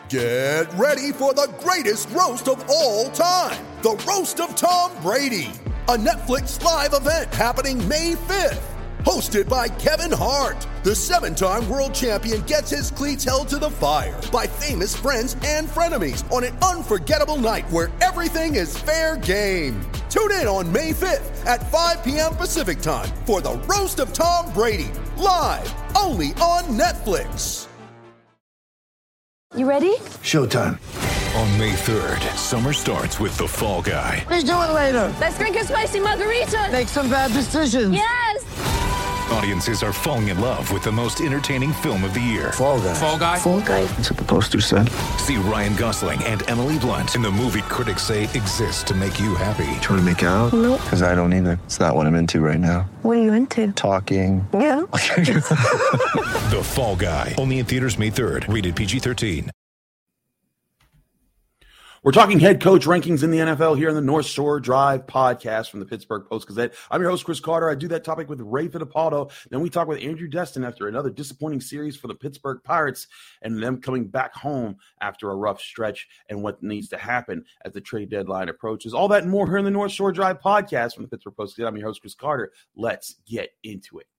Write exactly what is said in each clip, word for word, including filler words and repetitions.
Get ready for the greatest roast of all time, the Roast of Tom Brady, a Netflix live event happening May fifth. Hosted by Kevin Hart, the seven-time world champion gets his cleats held to the fire by famous friends and frenemies on an unforgettable night where everything is fair game. Tune in on May fifth at five p.m. Pacific time for the Roast of Tom Brady, live only on Netflix. You ready? Showtime. On May third, summer starts with The Fall Guy. Let's do it later. Let's drink a spicy margarita. Make some bad decisions. Yes! Audiences are falling in love with the most entertaining film of the year. Fall Guy. Fall Guy? Fall Guy. That's what the poster said. See Ryan Gosling and Emily Blunt in the movie critics say exists to make you happy. Trying to make it out? Nope. Because I don't either. It's not what I'm into right now. What are you into? Talking. Yeah. The Fall Guy. Only in theaters May third. Rated P G thirteen. We're talking head coach rankings in the N F L here on the North Shore Drive podcast from the Pittsburgh Post-Gazette. I'm your host, Chris Carter. I do that topic with Ray Fittipaldo. Then we talk with Andrew Destin after another disappointing series for the Pittsburgh Pirates and them coming back home after a rough stretch and what needs to happen as the trade deadline approaches. All that and more here in the North Shore Drive podcast from the Pittsburgh Post-Gazette. I'm your host, Chris Carter. Let's get into it.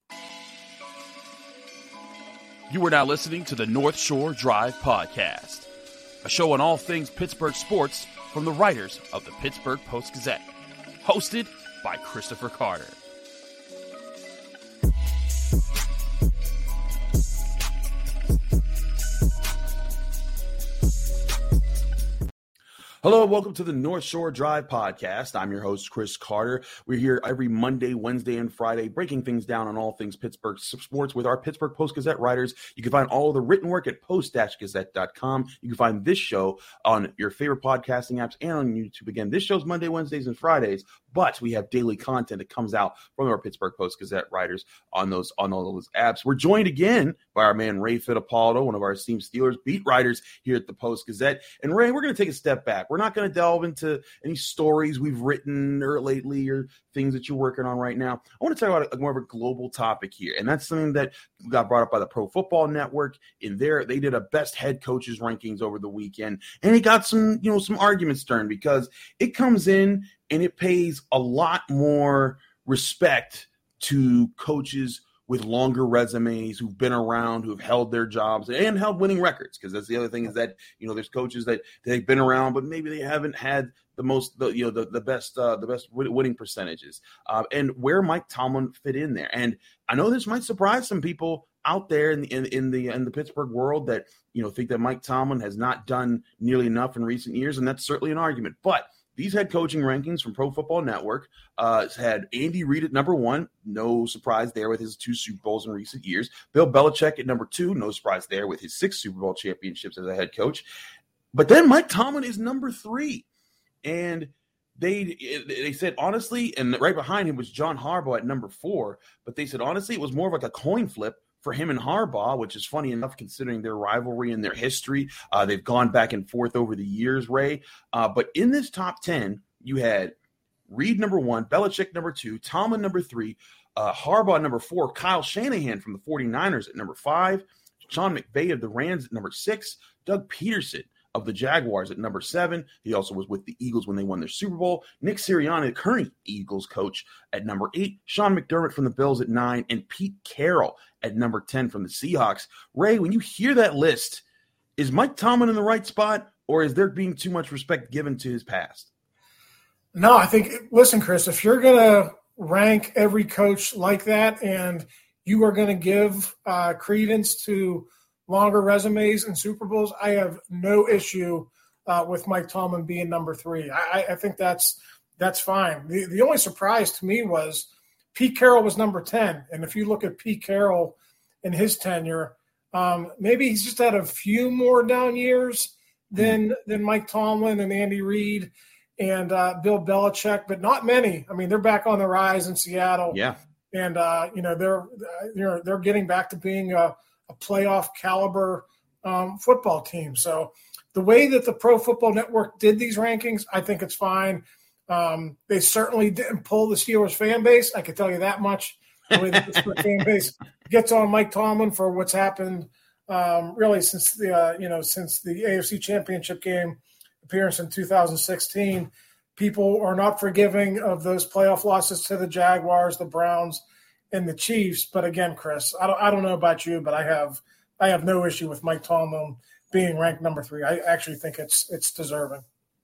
You are now listening to the North Shore Drive podcast, a show on all things Pittsburgh sports from the writers of the Pittsburgh Post-Gazette, hosted by Christopher Carter. Hello, welcome to the North Shore Drive podcast. I'm your host, Chris Carter. We're here every Monday, Wednesday, and Friday, breaking things down on all things Pittsburgh sports with our Pittsburgh Post-Gazette writers. You can find all of the written work at post dash gazette dot com. You can find this show on your favorite podcasting apps and on YouTube. Again, this show's Monday, Wednesdays, and Fridays, but we have daily content that comes out from our Pittsburgh Post-Gazette writers on those on all those apps. We're joined again by our man Ray Fittipaldo, one of our esteemed Steelers beat writers here at the Post-Gazette. And Ray, we're going to take a step back. We're not going to delve into any stories we've written or lately or things that you're working on right now. I want to talk about a, more of a global topic here, and that's something that got brought up by the Pro Football Network. In there, they did a best head coaches rankings over the weekend, and it got some, you know, some arguments stirred because it comes in and it pays a lot more respect to coaches with longer resumes who've been around, who've held their jobs and held winning records. Because that's the other thing is that, you know, there's coaches that they've been around, but maybe they haven't had the most, the, you know, the, the best, uh, the best winning percentages. Uh, and where Mike Tomlin fit in there. And I know this might surprise some people out there in the, in, in the, in the Pittsburgh world that, you know, think that Mike Tomlin has not done nearly enough in recent years. And that's certainly an argument, but these head coaching rankings from Pro Football Network uh, had Andy Reid at number one. No surprise there with his two Super Bowls in recent years. Bill Belichick at number two. No surprise there with his six Super Bowl championships as a head coach. But then Mike Tomlin is number three. And they they said, honestly, and right behind him was John Harbaugh at number four. But they said, honestly, it was more of like a coin flip for him and Harbaugh, which is funny enough considering their rivalry and their history. Uh, they've gone back and forth over the years, Ray. Uh, but in this top ten, you had Reid number one, Belichick number two, Tomlin number three, uh, Harbaugh number four, Kyle Shanahan from the 49ers at number five, Sean McVay of the Rams at number six, Doug Peterson of the Jaguars at number seven. He also was with the Eagles when they won their Super Bowl. Nick Sirianni, the current Eagles coach, at number eight. Sean McDermott from the Bills at nine. And Pete Carroll at number ten from the Seahawks. Ray, when you hear that list, is Mike Tomlin in the right spot, or is there being too much respect given to his past? No, I think – listen, Chris, if you're going to rank every coach like that and you are going to give uh, credence to – longer resumes and Super Bowls, I have no issue uh, with Mike Tomlin being number three. I, I think that's that's fine. The, the only surprise to me was Pete Carroll was number ten. And if you look at Pete Carroll in his tenure, um, maybe he's just had a few more down years than, mm-hmm. than Mike Tomlin and Andy Reid and uh, Bill Belichick, but not many. I mean, they're back on the rise in Seattle. Yeah. And, uh, you know, they're, they're, they're getting back to being a, a playoff caliber um, football team. So the way that the Pro Football Network did these rankings, I think it's fine. Um, they certainly didn't pull the Steelers fan base. I can tell you that much. The way the Pittsburgh fan base gets on Mike Tomlin for what's happened um, really since the uh, you know since the A F C Championship game appearance in two thousand sixteen. People are not forgiving of those playoff losses to the Jaguars, the Browns, and the Chiefs. But again, Chris, I don't I don't know about you, but I have I have no issue with Mike Tomlin being ranked number three. I actually think it's it's deserving.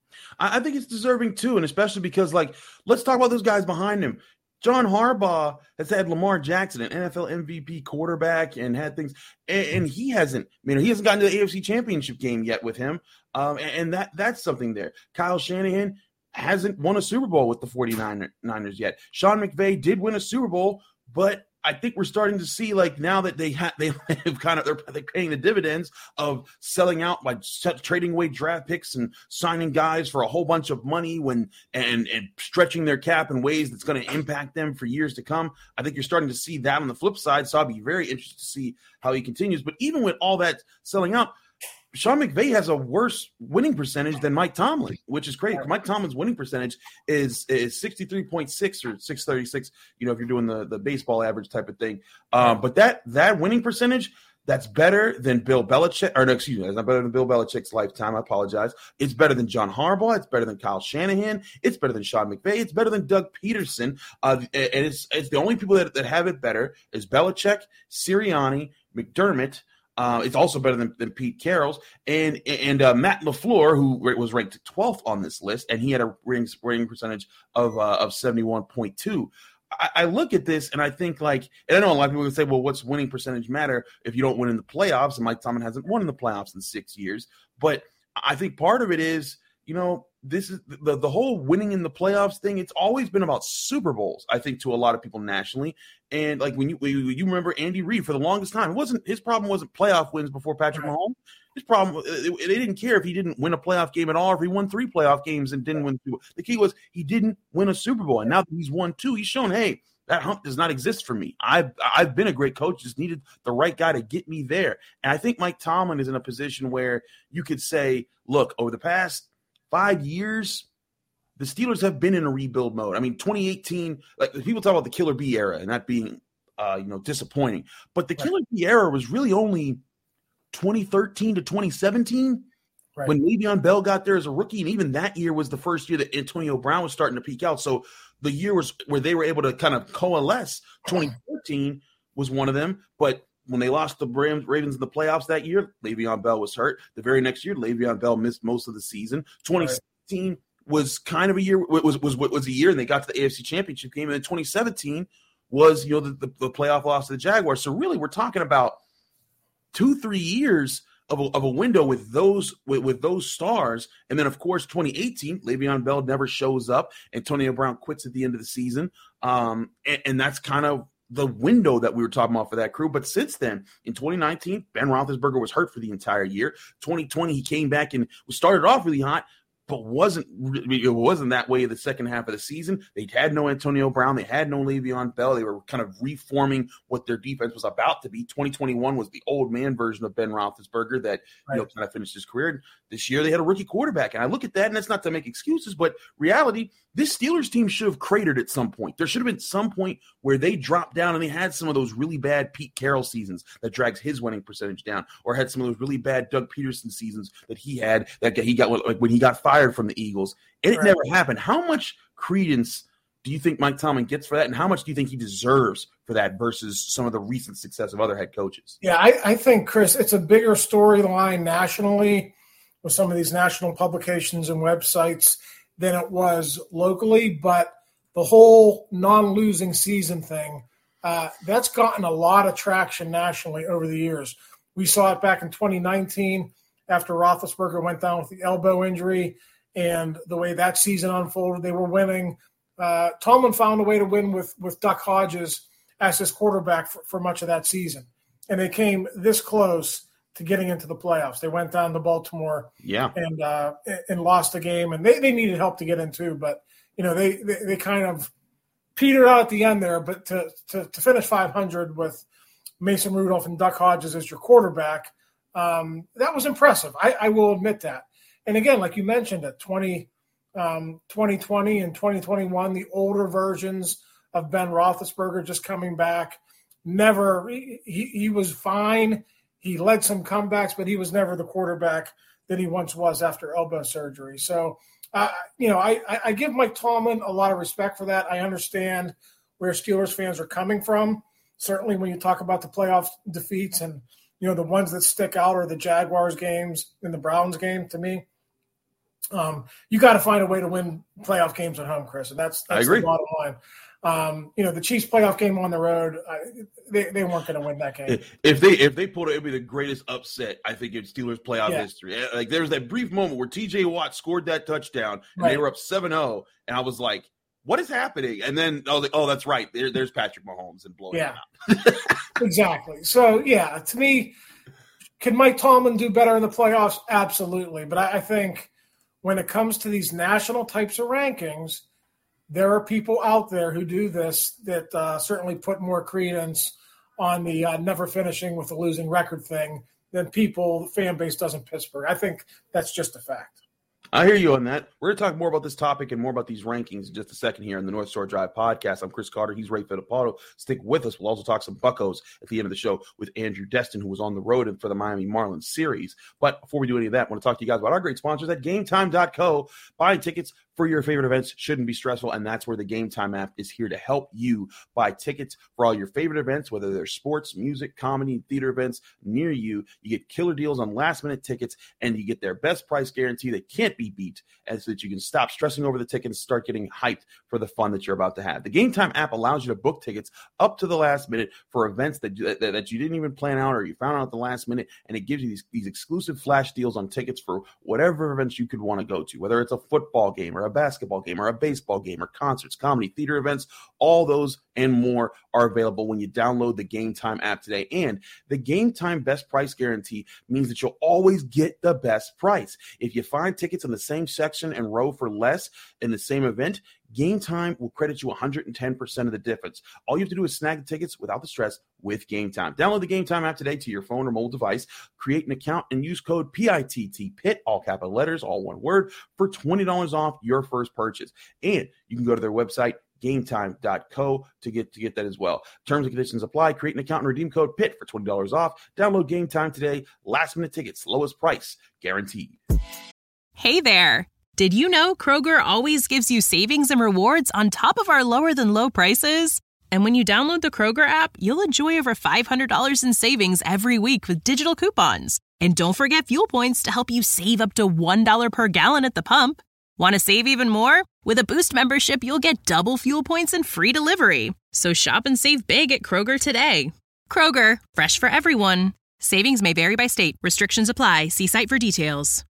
I think it's deserving too, and especially because, like, let's talk about those guys behind him. John Harbaugh has had Lamar Jackson, an N F L M V P quarterback, and had things, and, and he hasn't, you know, he hasn't gotten to the A F C Championship game yet with him, um, and, and that that's something there. Kyle Shanahan hasn't won a Super Bowl with the 49ers yet. Sean McVay did win a Super Bowl, but I think we're starting to see, like, now that they have they have kind of they're, they're paying the dividends of selling out by trading away draft picks and signing guys for a whole bunch of money when and and stretching their cap in ways that's going to impact them for years to come. I think you're starting to see that on the flip side. So I'll be very interested to see how he continues. But even with all that selling out, Sean McVay has a worse winning percentage than Mike Tomlin, which is crazy. Mike Tomlin's winning percentage is is sixty-three point six or six thirty-six, you know, if you're doing the, the baseball average type of thing. Um, but that that winning percentage, that's better than Bill Belichick, or no, excuse me, it's not better than Bill Belichick's lifetime. I apologize. It's better than John Harbaugh. It's better than Kyle Shanahan. It's better than Sean McVay. It's better than Doug Peterson. Uh, and it's it's the only people that, that have it better is Belichick, Sirianni, McDermott. Uh, it's also better than, than Pete Carroll's and and uh, Matt LaFleur, who was ranked twelfth on this list, and he had a rating, rating percentage of uh, of seventy-one point two. I, I look at this and I think, like, and I know a lot of people can say, well, what's winning percentage matter if you don't win in the playoffs? And Mike Tomlin hasn't won in the playoffs in six years. But I think part of it is, you know, this is the, the whole winning in the playoffs thing. It's always been about Super Bowls, I think, to a lot of people nationally. And like when you when you remember Andy Reid for the longest time, it wasn't his problem wasn't playoff wins before Patrick Mahomes. His problem, they didn't care if he didn't win a playoff game at all, or if he won three playoff games and didn't win two. The key was he didn't win a Super Bowl. And now that he's won two, he's shown, hey, that hump does not exist for me. I've I've been a great coach, just needed the right guy to get me there. And I think Mike Tomlin is in a position where you could say, look, over the past five years, the Steelers have been in a rebuild mode. I mean, twenty eighteen, like people talk about the Killer Bee era and that being, uh, you know, disappointing. But the Killer Bee era was really only twenty thirteen to twenty seventeen right. when Le'Veon Bell got there as a rookie. And even that year was the first year that Antonio Brown was starting to peak out. So the year was where they were able to kind of coalesce. twenty fourteen was one of them. But when they lost the Ravens in the playoffs that year, Le'Veon Bell was hurt. The very next year, Le'Veon Bell missed most of the season. twenty sixteen right. was kind of a year was was was a year, and they got to the A F C Championship game. And then twenty seventeen was, you know, the, the, the playoff loss to the Jaguars. So really, we're talking about two, three years of a, of a window with those with, with those stars. And then, of course, twenty eighteen, Le'Veon Bell never shows up. Antonio Brown quits at the end of the season. Um, and, and that's kind of the window that we were talking about for that crew. But since then, in twenty nineteen, Ben Roethlisberger was hurt for the entire year. twenty twenty, he came back and started off really hot, but wasn't it wasn't that way the second half of the season. They had no Antonio Brown. They had no Le'Veon Bell. They were kind of reforming what their defense was about to be. twenty twenty-one was the old man version of Ben Roethlisberger that right. you know kind of finished his career. This year they had a rookie quarterback, and I look at that, and that's not to make excuses, but reality, this Steelers team should have cratered at some point. There should have been some point where they dropped down and they had some of those really bad Pete Carroll seasons that drags his winning percentage down, or had some of those really bad Doug Peterson seasons that he had that he got like when he got fired from the Eagles. And it right. never happened. How much credence do you think Mike Tomlin gets for that, and how much do you think he deserves for that versus some of the recent success of other head coaches? Yeah, I, I think, Chris, it's a bigger storyline nationally with some of these national publications and websites than it was locally, but the whole non-losing season thing, uh, that's gotten a lot of traction nationally over the years. We saw it back in twenty nineteen after Roethlisberger went down with the elbow injury, and the way that season unfolded, they were winning. Uh, Tomlin found a way to win with, with Duck Hodges as his quarterback for, for much of that season, and they came this close to getting into the playoffs. They went down to Baltimore yeah. and uh, and lost the game, and they, they needed help to get in too. But, you know, they, they, they kind of petered out at the end there. But to, to, to finish five hundred with Mason Rudolph and Duck Hodges as your quarterback, um, that was impressive. I, I will admit that. And again, like you mentioned, at twenty, um, twenty twenty and twenty twenty-one, the older versions of Ben Roethlisberger just coming back, never he, – he was fine He led some comebacks, but he was never the quarterback that he once was after elbow surgery. So, uh, you know, I, I give Mike Tomlin a lot of respect for that. I understand where Steelers fans are coming from. Certainly when you talk about the playoff defeats and, you know, the ones that stick out are the Jaguars games and the Browns game to me. Um, you got to find a way to win playoff games at home, Chris, and that's, that's I agree. the bottom line. Um, you know, the Chiefs playoff game on the road, uh, they, they weren't going to win that game. If they if they pulled it, it'd be the greatest upset, I think, in Steelers playoff Yeah. history. Like, there was that brief moment where T J Watt scored that touchdown, and Right. they were up seven oh, and I was like, what is happening? And then I was like, oh, that's right. There, there's Patrick Mahomes and blowing Yeah. him out. Exactly. So, yeah, to me, can Mike Tomlin do better in the playoffs? Absolutely. But I, I think when it comes to these national types of rankings, there are people out there who do this that uh, certainly put more credence on the uh, never finishing with a losing record thing than people, the fan base does in Pittsburgh. I think that's just a fact. I hear you on that. We're going to talk more about this topic and more about these rankings in just a second here on the North Shore Drive podcast. I'm Chris Carter. He's Ray Fittipaldo. Stick with us. We'll also talk some Buccos at the end of the show with Andrew Destin, who was on the road for the Miami Marlins series. But before we do any of that, I want to talk to you guys about our great sponsors at Game Time dot co. Buying tickets for your favorite events shouldn't be stressful, and that's where the Game Time app is here to help you buy tickets for all your favorite events, whether they're sports, music, comedy, theater events near you. You get killer deals on last-minute tickets, and you get their best price guarantee that can't be beat, and so that you can stop stressing over the tickets and start getting hyped for the fun that you're about to have. The Game Time app allows you to book tickets up to the last minute for events that, that, that you didn't even plan out or you found out at the last minute, and it gives you these, these exclusive flash deals on tickets for whatever events you could want to go to, whether it's a football game or a basketball game or a baseball game or concerts, comedy, theater events. All those and more are available when you download the Game Time app today. And the Game Time best price guarantee means that you'll always get the best price. If you find tickets in the same section and row for less in the same event, Game Time will credit you one hundred ten percent of the difference. All you have to do is snag the tickets without the stress with Game Time. Download the Game Time app today to your phone or mobile device, create an account, and use code P I T T, P I T, all capital letters, all one word, for twenty dollars off your first purchase. And you can go to their website, Game Time dot co, to get to get that as well. Terms and conditions apply. Create an account and redeem code P I T for twenty dollars off. Download Game Time today. Last minute tickets, lowest price, guaranteed. Hey there. Did you know Kroger always gives you savings and rewards on top of our lower than low prices? And when you download the Kroger app, you'll enjoy over five hundred dollars in savings every week with digital coupons. And don't forget fuel points to help you save up to one dollar per gallon at the pump. Want to save even more? With a Boost membership, you'll get double fuel points and free delivery. So shop and save big at Kroger today. Kroger, fresh for everyone. Savings may vary by state. Restrictions apply. See site for details.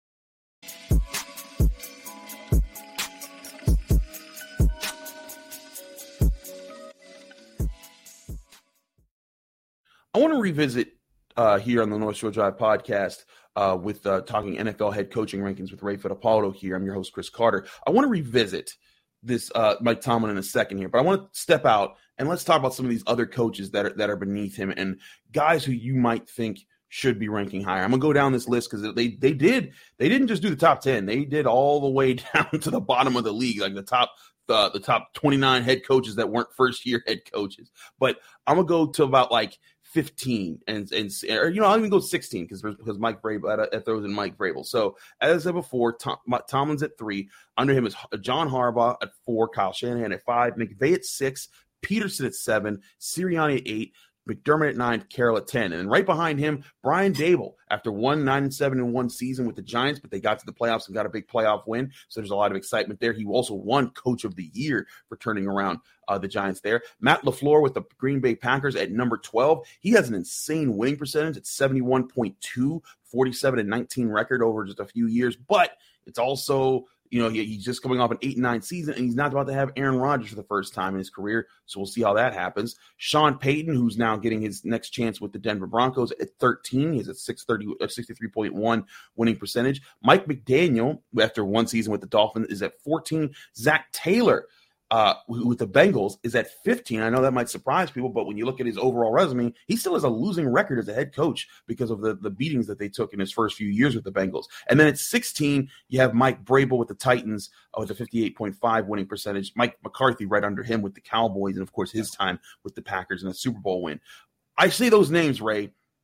I want to revisit uh, here on the North Shore Drive podcast uh, with uh, talking N F L head coaching rankings with Ray Fittipaldo here. I'm your host, Chris Carter. I want to revisit this uh, Mike Tomlin in a second here, but I want to step out and let's talk about some of these other coaches that are, that are beneath him and guys who you might think should be ranking higher. I'm gonna go down this list because they they did they didn't just do the top ten. They did all the way down to the bottom of the league, like the top the, the top twenty-nine head coaches that weren't first year head coaches. But I'm gonna go to about like fifteen and and or, you know, I'll even go sixteen because because Mike Vrabel that, that throws in Mike Vrabel. So as I said before, Tom, Tomlin's at three. Under him is John Harbaugh at four, Kyle Shanahan at five, McVay at six, Peterson at seven, Sirianni at eight, McDermott at nine, Carroll at ten. And then right behind him, Brian Daboll, after one nine and seven in one season with the Giants, but they got to the playoffs and got a big playoff win. So there's a lot of excitement there. He also won Coach of the Year for turning around uh, the Giants there. Matt LaFleur with the Green Bay Packers at number twelve. He has an insane winning percentage at seventy-one point two, forty-seven and nineteen record over just a few years. But it's also, you know, he, he's just coming off an eight and nine season, and he's not about to have Aaron Rodgers for the first time in his career. So we'll see how that happens. Sean Payton, who's now getting his next chance with the Denver Broncos at thirteen. He's at six thirty, sixty-three point one winning percentage. Mike McDaniel, after one season with the Dolphins, is at fourteen. Zach Taylor, uh, with the Bengals, is at fifteen. I know that might surprise people, but when you look at his overall resume, he still has a losing record as a head coach because of the, the beatings that they took in his first few years with the Bengals. And then at sixteen, you have Mike Vrabel with the Titans uh, with a fifty-eight point five winning percentage. Mike McCarthy right under him with the Cowboys, and of course his time with the Packers in a Super Bowl win. I say those names, Ray,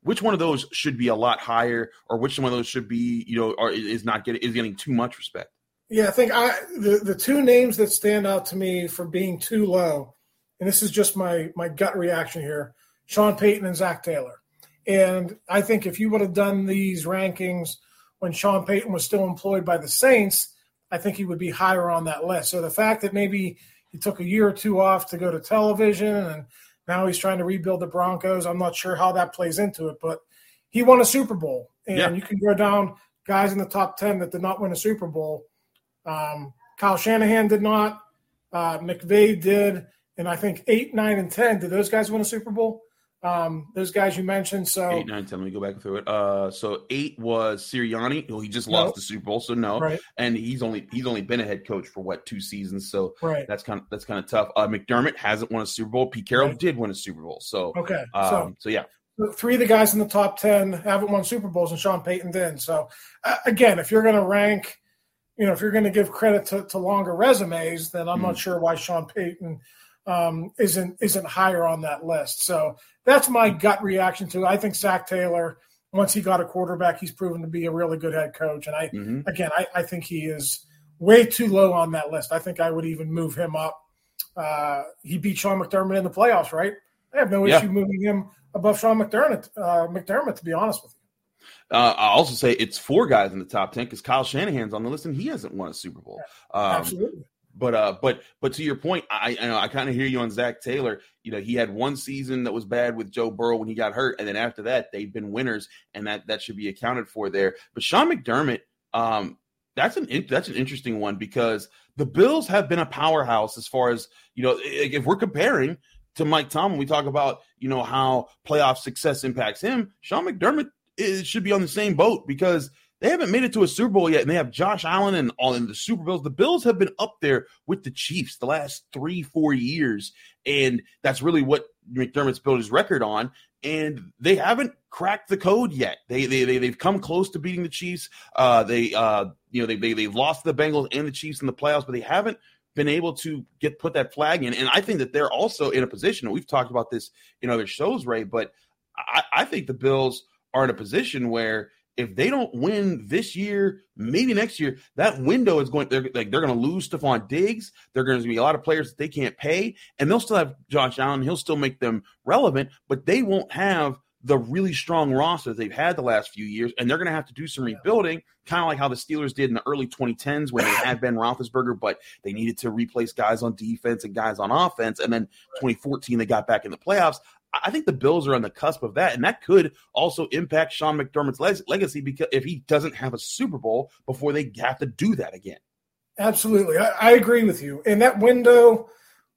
which one of those should be a lot higher, or which one of those should be, you know, or is not getting is getting too much respect? Yeah, I think I the, the two names that stand out to me for being too low, and this is just my my gut reaction here, Sean Payton and Zach Taylor. And I think if you would have done these rankings when Sean Payton was still employed by the Saints, I think he would be higher on that list. So the fact that maybe he took a year or two off to go to television and now he's trying to rebuild the Broncos, I'm not sure how that plays into it, but he won a Super Bowl. And yeah. you can go down guys in the top ten that did not win a Super Bowl. Um, Kyle Shanahan did not. Uh, McVay did. And I think eight, nine, and ten, did those guys win a Super Bowl? Um, those guys you mentioned. So eight, nine, ten. Let me go back through it. Uh, so eight was Sirianni. Well, he just no. lost the Super Bowl, so no. Right. And he's only he's only been a head coach for what two seasons, so right. that's kind of that's kind of tough. Uh, McDermott hasn't won a Super Bowl. Pete Carroll right. did win a Super Bowl. So okay, um, so so yeah, three of the guys in the top ten haven't won Super Bowls, and Sean Payton did. So uh, again, if you're going to rank, you know, if you're going to give credit to, to longer resumes, then I'm mm. not sure why Sean Payton um, isn't isn't higher on that list. So that's my gut reaction to it. I think Zach Taylor, once he got a quarterback, he's proven to be a really good head coach. And I, mm-hmm. again, I, I think he is way too low on that list. I think I would even move him up. Uh, he beat Sean McDermott in the playoffs, right? I have no yeah. issue moving him above Sean McDermott, uh, McDermott, to be honest with you. Uh, I'll also say it's four guys in the top ten because Kyle Shanahan's on the list and he hasn't won a Super Bowl. Um, Absolutely. But uh, but but to your point, I I, know, I kind of hear you on Zach Taylor. You know, he had one season that was bad with Joe Burrow when he got hurt, and then after that, they've been winners, and that that should be accounted for there. But Sean McDermott, um, that's an that's an interesting one because the Bills have been a powerhouse as far as, you know, if we're comparing to Mike Tomlin, we talk about, you know, how playoff success impacts him. Sean McDermott is, should be on the same boat because they haven't made it to a Super Bowl yet, and they have Josh Allen and all in the Super Bowls. The Bills have been up there with the Chiefs the last three, four years, and that's really what McDermott's built his record on. And they haven't cracked the code yet. They they, they they've come close to beating the Chiefs. Uh, they uh you know they they they've lost the Bengals and the Chiefs in the playoffs, but they haven't been able to get put that flag in. And I think that they're also in a position. We've talked about this in other shows, Ray, but I, I think the Bills are in a position where if they don't win this year, maybe next year, that window is going. They're like they're going to lose Stephon Diggs. There are going to be a lot of players that they can't pay, and they'll still have Josh Allen. He'll still make them relevant, but they won't have the really strong roster they've had the last few years, and they're going to have to do some rebuilding, kind of like how the Steelers did in the early twenty tens when they had Ben Roethlisberger, but they needed to replace guys on defense and guys on offense, and then twenty fourteen they got back in the playoffs. I think the Bills are on the cusp of that, and that could also impact Sean McDermott's le- legacy because if he doesn't have a Super Bowl before they have to do that again. Absolutely. I, I agree with you. And that window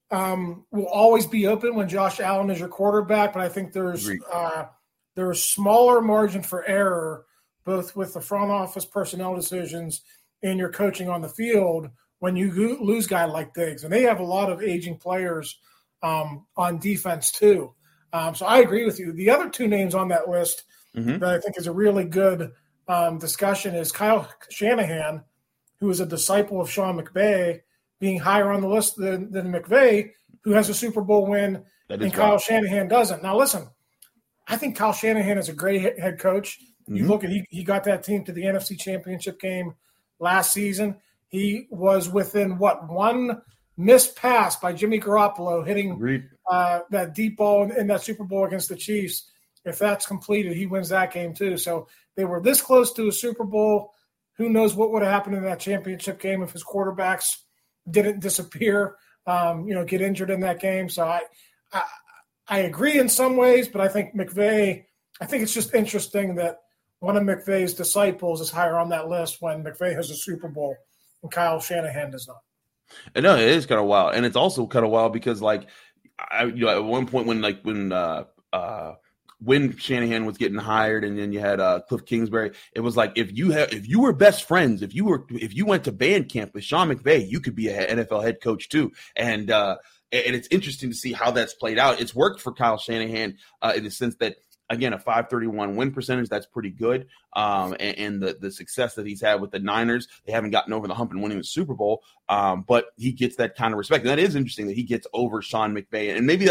um, will always be open when Josh Allen is your quarterback, but I think there's uh, there's smaller margin for error both with the front office personnel decisions and your coaching on the field when you lose a guy like Diggs. And they have a lot of aging players um, on defense too. Um, so I agree with you. The other two names on that list mm-hmm. that I think is a really good um, discussion is Kyle Shanahan, who is a disciple of Sean McVay, being higher on the list than, than McVay, who has a Super Bowl win, and Kyle right. Shanahan doesn't. Now, listen, I think Kyle Shanahan is a great head coach. Mm-hmm. You look at he, he got that team to the N F C Championship game last season. He was within, what, one missed pass by Jimmy Garoppolo hitting uh, that deep ball in, in that Super Bowl against the Chiefs. If that's completed, he wins that game too. So they were this close to a Super Bowl. Who knows what would have happened in that championship game if his quarterbacks didn't disappear, um, you know, get injured in that game. So I, I I agree in some ways, but I think McVay, I think it's just interesting that one of McVay's disciples is higher on that list when McVay has a Super Bowl and Kyle Shanahan does not. And no, it is kind of wild. And it's also kind of wild because, like, I, you know, at one point when, like, when, uh, uh, when Shanahan was getting hired, and then you had uh, Cliff Kingsbury, it was like if you have, if you were best friends, if you were, if you went to band camp with Sean McVay, you could be an N F L head coach too. And uh, and it's interesting to see how that's played out. It's worked for Kyle Shanahan uh, in the sense that, again, a five thirty-one win percentage, that's pretty good. Um, and, and the, the success that he's had with the Niners, they haven't gotten over the hump and winning the Super Bowl. Um, but he gets that kind of respect. And that is interesting that he gets over Sean McVay. And maybe that's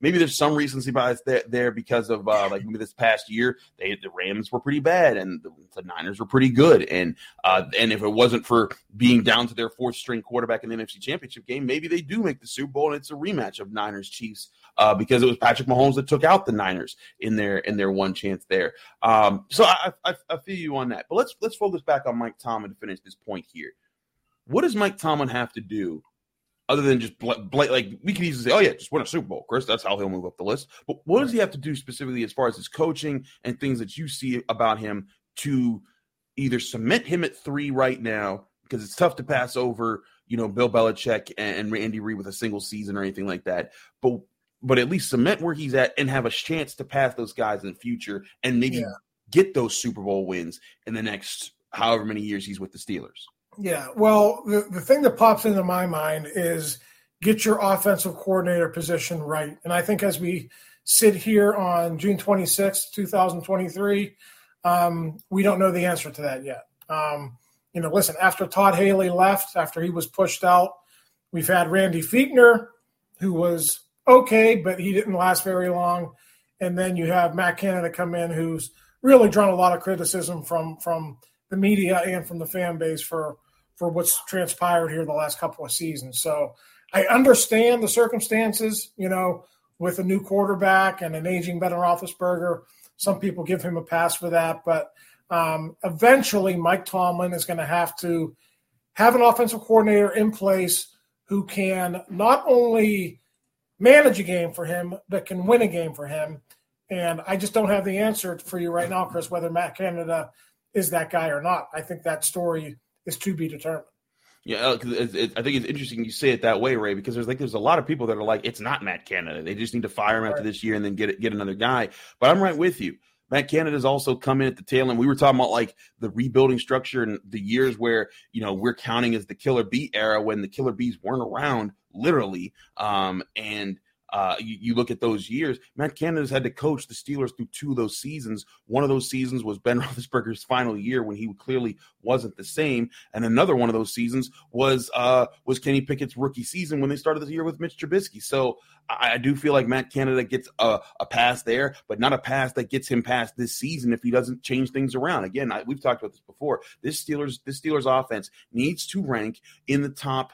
maybe there's some recency bias there, there because of uh, like maybe this past year, they the Rams were pretty bad and the, the Niners were pretty good. And uh, and if it wasn't for being down to their fourth string quarterback in the N F C Championship game, maybe they do make the Super Bowl and it's a rematch of Niners Chiefs uh, because it was Patrick Mahomes that took out the Niners in their in their one chance there. Um, so I, I I feel you on that. But let's let's focus back on Mike Tomlin to finish this point here. What does Mike Tomlin have to do other than just bl- bl- like we could easily say, oh yeah, just win a Super Bowl, Chris. That's how he'll move up the list. But what does he have to do specifically as far as his coaching and things that you see about him to either cement him at three right now, because it's tough to pass over, you know, Bill Belichick and, and Andy Reid with a single season or anything like that, but but at least cement where he's at and have a chance to pass those guys in the future and maybe yeah. get those Super Bowl wins in the next however many years he's with the Steelers. Yeah, well, the, the thing that pops into my mind is get your offensive coordinator position right. And I think as we sit here on June twenty-sixth, twenty twenty-three, um, we don't know the answer to that yet. Um, you know, listen, after Todd Haley left, after he was pushed out, we've had Randy Fichtner, who was okay, but he didn't last very long. And then you have Matt Canada come in, who's really drawn a lot of criticism from from – the media and from the fan base for, for what's transpired here the last couple of seasons. So I understand the circumstances, you know, with a new quarterback and an aging Ben Roethlisberger. Some people give him a pass for that, but um, eventually Mike Tomlin is going to have to have an offensive coordinator in place who can not only manage a game for him, but can win a game for him. And I just don't have the answer for you right now, Chris, whether Matt Canada is that guy or not. I think that story is to be determined. Yeah, it, it, I think it's interesting you say it that way, Ray, because there's like there's a lot of people that are like, it's not Matt Canada. They just need to fire him right. after this year and then get get another guy. But I'm right with you. Matt Canada's also come in at the tail end. We were talking about like the rebuilding structure and the years where, you know, we're counting as the Killer Bee era when the Killer Bees weren't around, literally. Um, and Uh, you, you look at those years, Matt Canada's had to coach the Steelers through two of those seasons. One of those seasons was Ben Roethlisberger's final year when he clearly wasn't the same. And another one of those seasons was uh, was Kenny Pickett's rookie season when they started the year with Mitch Trubisky. So I, I do feel like Matt Canada gets a, a pass there, but not a pass that gets him past this season if he doesn't change things around. Again, I, we've talked about this before. This Steelers, this Steelers offense needs to rank in the top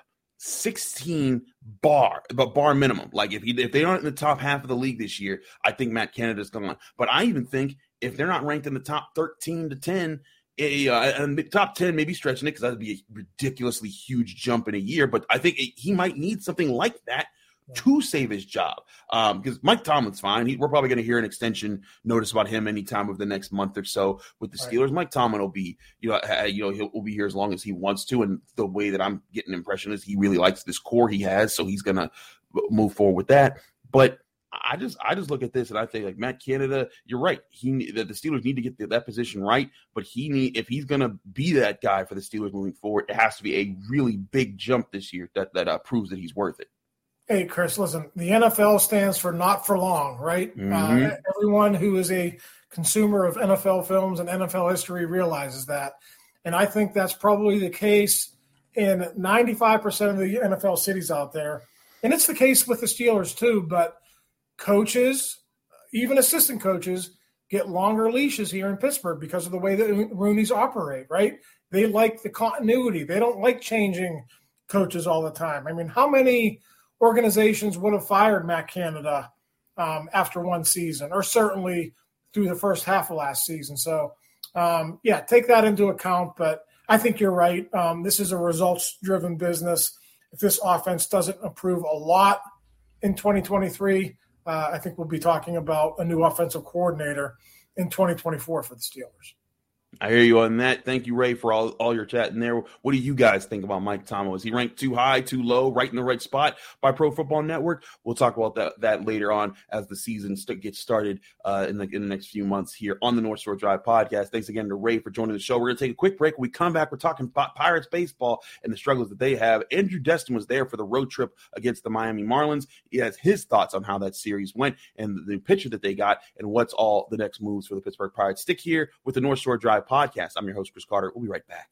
sixteen bar, but bar minimum. Like if he, if they aren't in the top half of the league this year, I think Matt Canada's gone. But I even think if they're not ranked in the top thirteen to ten, uh, and the top ten, maybe stretching it because that'd be a ridiculously huge jump in a year. But I think it, he might need something like that to save his job. Um, because Mike Tomlin's fine. He, we're probably going to hear an extension notice about him anytime over the next month or so with the Steelers. Right. Mike Tomlin will be, you know, uh, you know, he'll will be here as long as he wants to. And the way that I'm getting an impression is he really likes this core he has, so he's going to move forward with that. But I just, I just look at this and I think like Matt Canada, you're right. He that the Steelers need to get the, that position right, but he need if he's going to be that guy for the Steelers moving forward, it has to be a really big jump this year that that uh, proves that he's worth it. Hey, Chris, listen, the N F L stands for not for long, right? Mm-hmm. Uh, everyone who is a consumer of N F L films and N F L history realizes that. And I think that's probably the case in ninety-five percent of the N F L cities out there. And it's the case with the Steelers too, but coaches, even assistant coaches, get longer leashes here in Pittsburgh because of the way that Rooney's operate, right? They like the continuity. They don't like changing coaches all the time. I mean, how many – organizations would have fired Matt Canada um, after one season, or certainly through the first half of last season. So, um, yeah, take that into account. But I think you're right. Um, this is a results-driven business. If this offense doesn't improve a lot in twenty twenty-three, uh, I think we'll be talking about a new offensive coordinator in twenty twenty-four for the Steelers. I hear you on that. Thank you, Ray, for all, all your chat in there. What do you guys think about Mike Tomlin? Is he ranked too high, too low, right in the right spot by Pro Football Network? We'll talk about that, that later on as the season st- gets started uh, in, the, in the next few months here on the North Shore Drive podcast. Thanks again to Ray for joining the show. We're going to take a quick break. When we come back, we're talking Pirates baseball and the struggles that they have. Andrew Destin was there for the road trip against the Miami Marlins. He has his thoughts on how that series went and the pitcher that they got and what's all the next moves for the Pittsburgh Pirates. Stick here with the North Shore Drive podcast. I'm your host, Chris Carter. We'll be right back.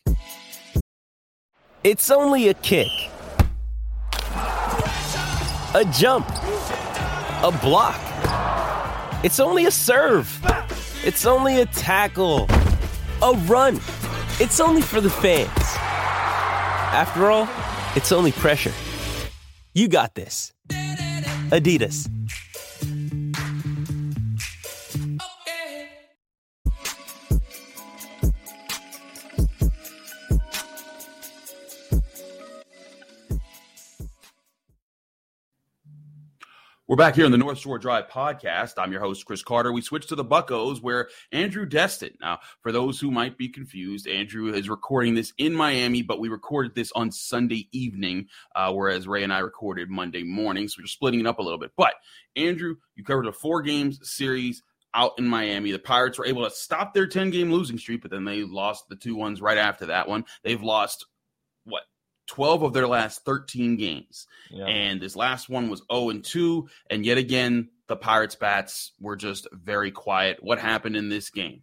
It's only a kick, a jump, a block. It's only a serve. It's only a tackle. A run. It's only for the fans. After all, it's only pressure. You got this. Adidas. We're back here on the North Shore Drive podcast. I'm your host, Chris Carter. We switched to the Buccos where Andrew Destin. Now, for those who might be confused, Andrew is recording this in Miami, but we recorded this on Sunday evening, uh, whereas Ray and I recorded Monday morning. So we're splitting it up a little bit. But, Andrew, you covered a four-games series out in Miami. The Pirates were able to stop their ten-game losing streak, but then they lost the two ones right after that one. They've lost, what? twelve of their last thirteen games. Yeah. And this last one was oh and two. And yet again, the Pirates bats were just very quiet. What happened in this game?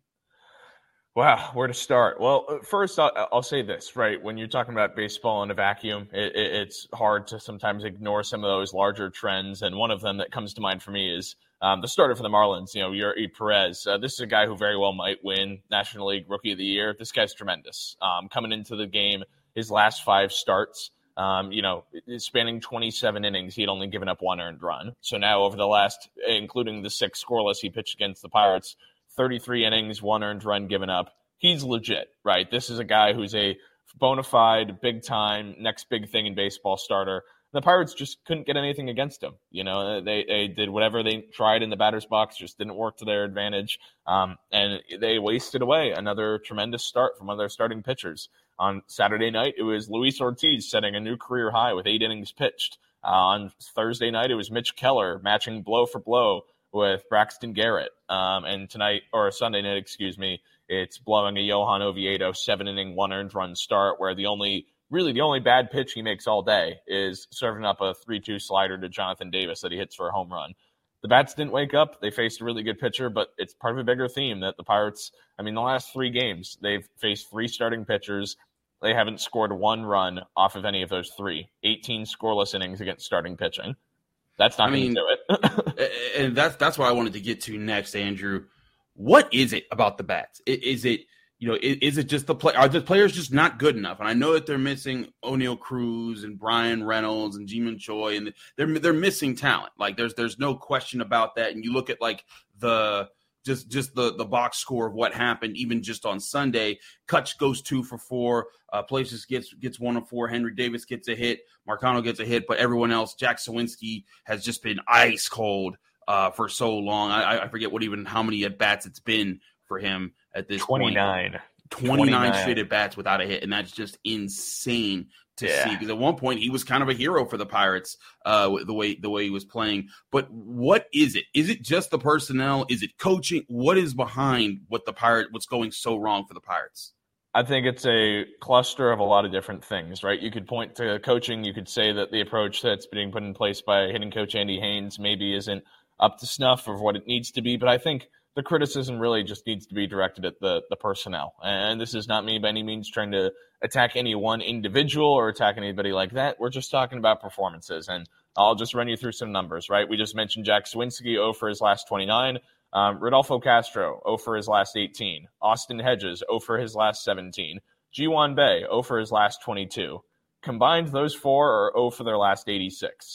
Wow, where to start? Well, first, I'll, I'll say this, right? When you're talking about baseball in a vacuum, it, it, it's hard to sometimes ignore some of those larger trends. And one of them that comes to mind for me is um, the starter for the Marlins, you know, Yuri Perez. Uh, this is a guy who very well might win National League Rookie of the Year. This guy's tremendous. Um, coming into the game, his last five starts, um, you know, spanning twenty-seven innings, he had only given up one earned run. So now over the last, including the six scoreless he pitched against the Pirates, thirty-three innings, one earned run given up. He's legit, right? This is a guy who's a bona fide, big-time, next big thing in baseball starter. The Pirates just couldn't get anything against him. You know, they, they did whatever they tried in the batter's box, just didn't work to their advantage. Um, and they wasted away another tremendous start from one of their starting pitchers. On Saturday night, it was Luis Ortiz setting a new career high with eight innings pitched. Uh, on Thursday night, it was Mitch Keller matching blow for blow with Braxton Garrett. Um, and tonight, or Sunday night, excuse me, it's blowing a Johan Oviedo seven-inning, one-earned run start where the only Really, the only bad pitch he makes all day is serving up a three two slider to Jonathan Davis that he hits for a home run. The bats didn't wake up. They faced a really good pitcher, but it's part of a bigger theme that the Pirates, I mean, the last three games, they've faced three starting pitchers. They haven't scored one run off of any of those three. eighteen scoreless innings against starting pitching. That's not going to do it. And that's, that's what I wanted to get to next, Andrew. What is it about the bats? Is it... You know, is, is it just the play? Are the players just not good enough? And I know that they're missing O'Neal Cruz and Brian Reynolds and Ji-Man Choi, and they're they're missing talent. Like there's there's no question about that. And you look at like the just just the the box score of what happened, even just on Sunday. Kutch goes two for four. Uh, Places gets gets one of four. Henry Davis gets a hit. Marcano gets a hit, but everyone else, Jack Sawinski has just been ice cold uh, for so long. I, I forget what even how many at bats it's been for him at this twenty-nine. point. twenty-nine straight at bats without a hit, and that's just insane to yeah. see. Because at one point he was kind of a hero for the Pirates, uh, the way the way he was playing. But what is it? Is it just the personnel? Is it coaching? What is behind what the Pirate? What's going so wrong for the Pirates? I think it's a cluster of a lot of different things, right? You could point to coaching. You could say that the approach that's being put in place by hitting coach Andy Haynes maybe isn't up to snuff of what it needs to be. But I think the criticism really just needs to be directed at the, the personnel. And this is not me by any means trying to attack any one individual or attack anybody like that. We're just talking about performances. And I'll just run you through some numbers, right? We just mentioned Jack Sawinski, oh for his last twenty-nine. Um, Rodolfo Castro, oh for his last eighteen. Austin Hedges, oh for his last seventeen. Ji-Hwan Bae, oh for his last twenty-two. Combined, those four are oh for their last eighty-six.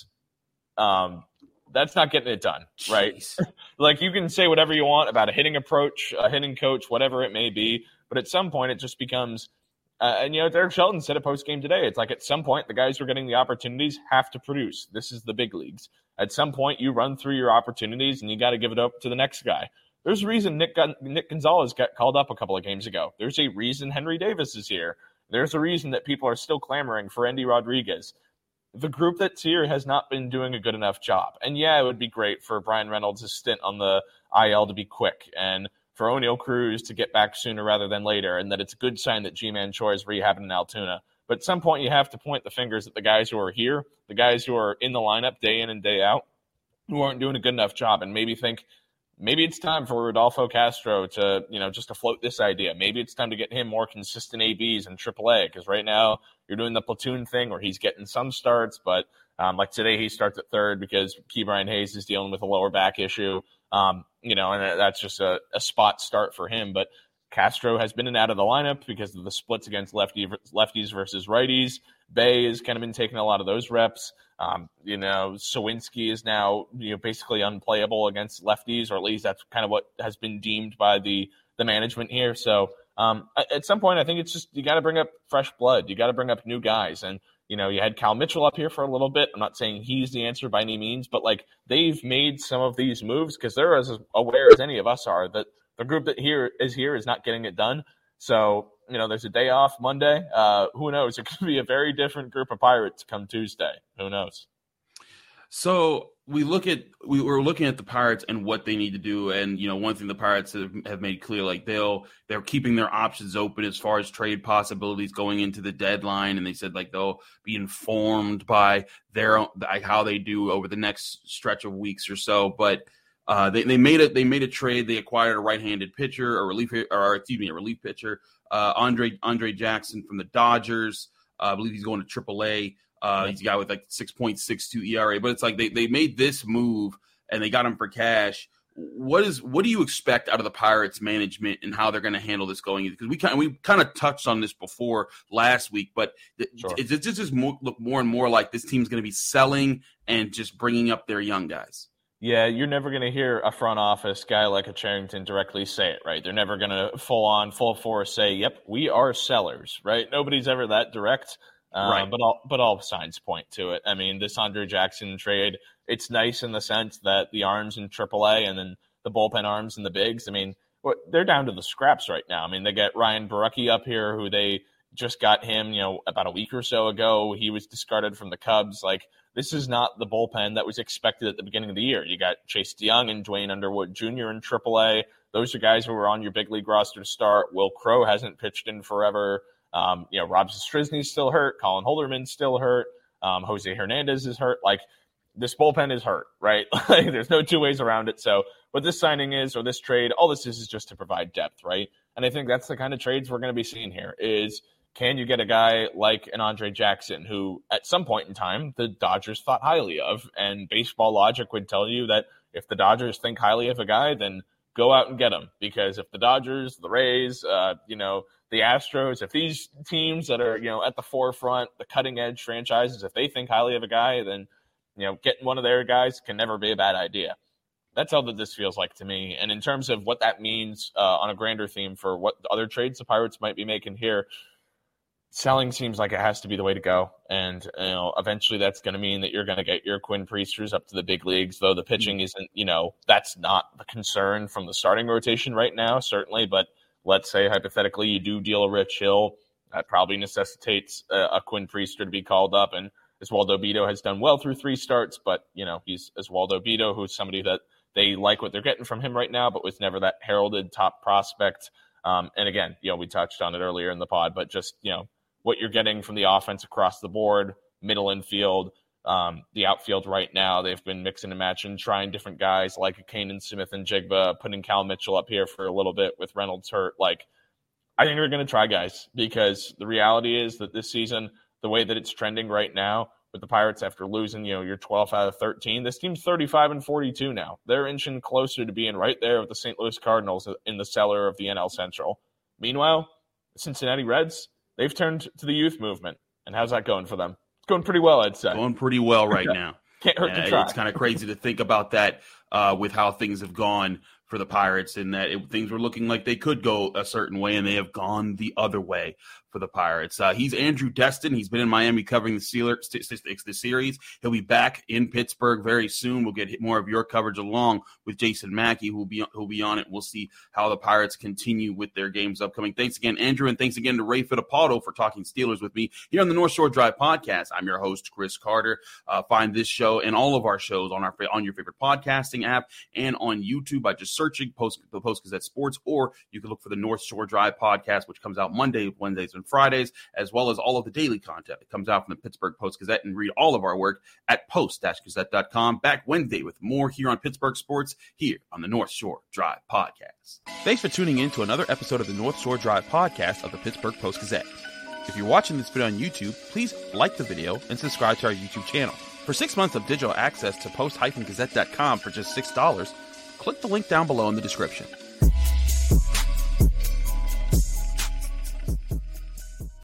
Um, that's not getting it done, right? Like, you can say whatever you want about a hitting approach, a hitting coach, whatever it may be, but at some point it just becomes uh, – and, you know, Derek Shelton said it post-game today. It's like at some point the guys who are getting the opportunities have to produce. This is the big leagues. At some point you run through your opportunities and you got to give it up to the next guy. There's a reason Nick, Nick Gonzalez got called up a couple of games ago. There's a reason Henry Davis is here. There's a reason that people are still clamoring for Endy Rodriguez. The group that's here has not been doing a good enough job. And, yeah, it would be great for Brian Reynolds' stint on the I L to be quick and for O'Neal Cruz to get back sooner rather than later, and that it's a good sign that Ji-Man Choi is rehabbing in Altoona. But at some point you have to point the fingers at the guys who are here, the guys who are in the lineup day in and day out, who aren't doing a good enough job, and maybe think maybe it's time for Rodolfo Castro to, you know, just to float this idea. Maybe it's time to get him more consistent A Bs in triple A, because right now you're doing the platoon thing where he's getting some starts, but Um, like today, he starts at third because Ke'Bryan Hayes is dealing with a lower back issue. Um, you know, and that's just a, a spot start for him. But Castro has been in and out of the lineup because of the splits against lefty, lefties versus righties. Bay has kind of been taking a lot of those reps. Um, you know, Sawinski is now, you know, basically unplayable against lefties, or at least that's kind of what has been deemed by the, the management here. So um, at some point, I think it's just, you got to bring up fresh blood. You got to bring up new guys. And, you know, you had Cal Mitchell up here for a little bit. I'm not saying he's the answer by any means, but like they've made some of these moves because they're as aware as any of us are that the group that here is here is not getting it done. So, you know, there's a day off Monday. Uh, who knows? It could be a very different group of Pirates come Tuesday. Who knows? So we look at we were looking at the Pirates and what they need to do, and you know, one thing the Pirates have, have made clear, like they'll they're keeping their options open as far as trade possibilities going into the deadline, and they said like they'll be informed by their own, like how they do over the next stretch of weeks or so, but. Uh, they, they made it. They made a trade. They acquired a right-handed pitcher, a relief, or excuse me, a relief pitcher, uh, Andre Andre Jackson from the Dodgers. Uh, I believe he's going to triple A. Uh, he's a guy with like six point six two E R A. But it's like they, they made this move and they got him for cash. What is what do you expect out of the Pirates management and how they're going to handle this going? Because we kind we kind of touched on this before last week, but sure. it, it just more, look more and more like this team's going to be selling and just bringing up their young guys. Yeah, you're never going to hear a front office guy like a Cherington directly say it, right? They're never going to full on, full force say, yep, we are sellers, right? Nobody's ever that direct, um, right. but, all, but all signs point to it. I mean, this Andre Jackson trade, it's nice in the sense that the arms in triple A and then the bullpen arms and the bigs, I mean, they're down to the scraps right now. I mean, they get Ryan Borucki up here, who they just got him, you know, about a week or so ago. He was discarded from the Cubs. Like, this is not the bullpen that was expected at the beginning of the year. You got Chase DeYoung and Dwayne Underwood Junior in triple A. Those are guys who were on your big league roster to start. Will Crow hasn't pitched in forever. Um, you know, Rob Zastryzny's still hurt. Colin Holderman's still hurt. Um, Jose Hernandez is hurt. Like, this bullpen is hurt, right? Like, there's no two ways around it. So what this signing is, or this trade, all this is is just to provide depth, right? And I think that's the kind of trades we're going to be seeing here is, can you get a guy like an Andre Jackson, who at some point in time the Dodgers thought highly of? And baseball logic would tell you that if the Dodgers think highly of a guy, then go out and get him. Because if the Dodgers, the Rays, uh, you know, the Astros, if these teams that are, you know, at the forefront, the cutting edge franchises, if they think highly of a guy, then, you know, getting one of their guys can never be a bad idea. That's all that this feels like to me. And in terms of what that means uh, on a grander theme for what other trades the Pirates might be making here, selling seems like it has to be the way to go. And, you know, eventually that's going to mean that you're going to get your Quinn Priesters up to the big leagues, though the pitching isn't, you know, that's not the concern from the starting rotation right now, certainly. But let's say hypothetically you do deal a Rich Hill. That probably necessitates a, a Quinn Priester to be called up. And Oswaldo Bido has done well through three starts, but, you know, he's Oswaldo Bido, who's somebody that they like what they're getting from him right now, but was never that heralded top prospect. Um, and again, you know, we touched on it earlier in the pod, but just, you know, what you're getting from the offense across the board, middle infield, um, the outfield right now, they've been mixing and matching, trying different guys like Kanan Smith and Jigba, putting Cal Mitchell up here for a little bit with Reynolds hurt. Like, I think they're going to try guys, because the reality is that this season, the way that it's trending right now with the Pirates after losing, you know, your twelfth out of thirteen, this team's thirty-five and forty-two now. They're inching closer to being right there with the Saint Louis Cardinals in the cellar of the N L Central. Meanwhile, the Cincinnati Reds, they've turned to the youth movement. And how's that going for them? It's going pretty well, I'd say. Going pretty well right now. Can't hurt uh, to try. It's kind of crazy to think about that uh, with how things have gone for the Pirates, and that it, things were looking like they could go a certain way, and they have gone the other way for the Pirates. Uh, he's Andrew Destin. He's been in Miami covering the, Steelers, the series. He'll be back in Pittsburgh very soon. We'll get more of your coverage along with Jason Mackey, who will be who'll be on it. We'll see how the Pirates continue with their games upcoming. Thanks again, Andrew, and thanks again to Ray Fittipaldo for talking Steelers with me here on the North Shore Drive podcast. I'm your host, Chris Carter. Uh, find this show and all of our shows on our on your favorite podcasting app and on YouTube by just searching Post, the Post-Gazette Sports, or you can look for the North Shore Drive podcast, which comes out Monday, Wednesdays, and Fridays, as well as all of the daily content that comes out from the Pittsburgh Post-Gazette, and read all of our work at post dash gazette dot com. Back Wednesday with more here on Pittsburgh Sports, here on the North Shore Drive podcast. Thanks for tuning in to another episode of the North Shore Drive podcast of the Pittsburgh Post-Gazette. If you're watching this video on YouTube, please like the video and subscribe to our YouTube channel. For six months of digital access to post dash gazette dot com for just six dollars, click the link down below in the description.